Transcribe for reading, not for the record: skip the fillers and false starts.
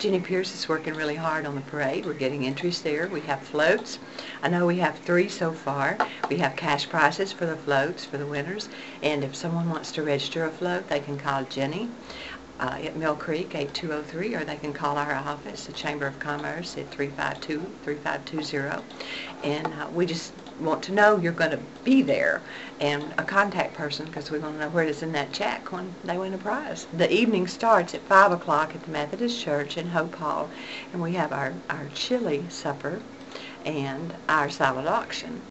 Jenny Pierce is working really hard on the parade. We're getting entries there. We have floats. I know we have 3 so far. We have cash prizes for the floats for the winners. And if someone wants to register a float, they can call Jenny at Mill Creek 8203, or they can call our office, the Chamber of Commerce, at 352-3520. And we just want to know you're going to be there, and a contact person, because we want to know where to send that check when they win a prize. The evening starts at 5 o'clock at the Methodist Church in Hope Hall, and we have our chili supper and our silent auction.